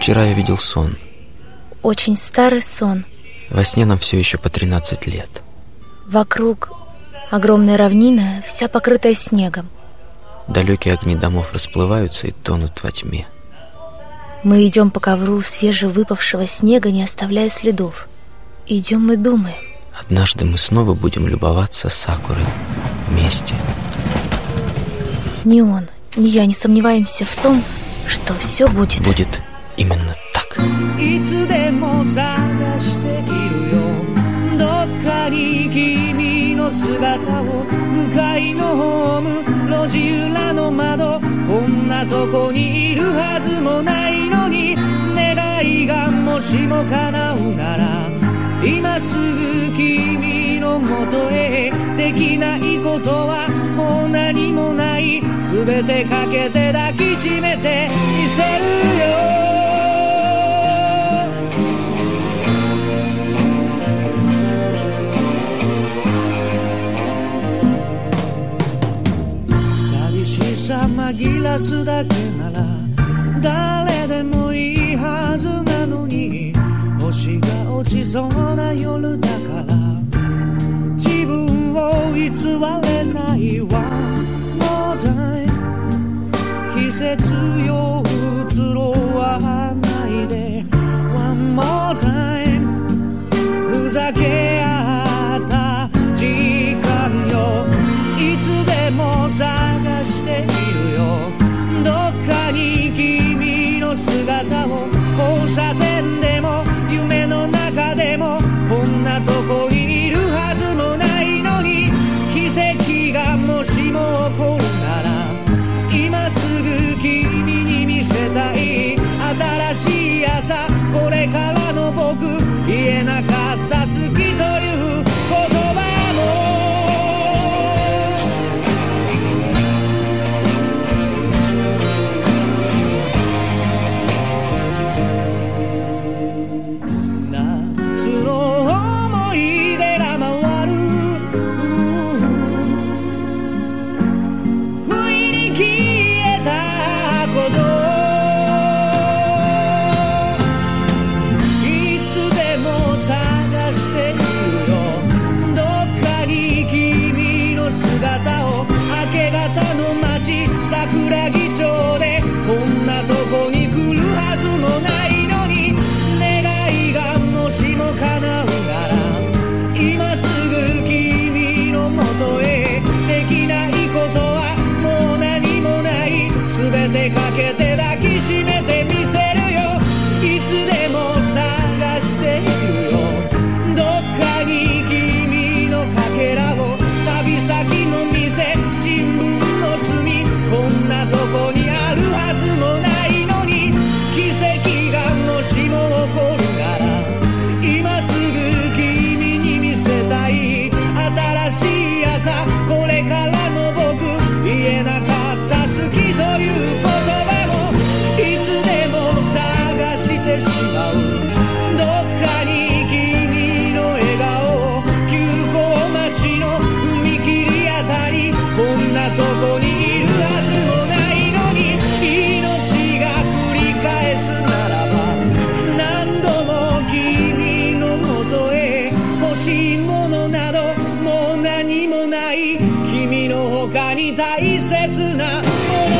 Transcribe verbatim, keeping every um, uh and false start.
Вчера я видел сон. Очень старый сон. Во сне нам все еще по тринадцать лет. Вокруг огромная равнина, вся покрытая снегом. Далекие огни домов расплываются и тонут во тьме. Мы идем по ковру свежевыпавшего снега, не оставляя следов. Идем и думаем. Однажды мы снова будем любоваться сакурой вместе. Ни он, ни я не сомневаемся в том, что все будет. Будет именно так. 今すぐ君のもとへできないことはもう何もないすべてかけて抱きしめてみせるよ寂しさ紛らすだけなら誰でもいいはずなのに星が落ちそうな夜だから自分を偽れない One more time 季節よ移ろわないで One more time ふざけ合った時間よいつでも探しているよどっかに君の姿を交差点でも夢の中でもこんなとこにいるはずもないのに奇跡がもしも起こるなら今すぐ君に見せたい新しい朝これからの僕言えなかった好きという言葉桜木町でこんなとこに来るはずもないのに願いがもしも叶うなら今すぐ君のもとへできないことはもう何もない全てかけて抱きしめてみせるよいつでも探しているよどっかに君のかけらを旅先の店新聞の隅こんなとこにあるはずもないのに奇跡がもしも起こるなら今すぐ君に見せたい新しい朝これからの僕言えなかった好きという言葉もいつでも探してしまうどっかに君の笑顔急行待ちの踏切あたりこんなとこにいるはずもないのに命が繰り返すならば何度も君のもとへ欲しいものなどもう何もない君の他に大切なもの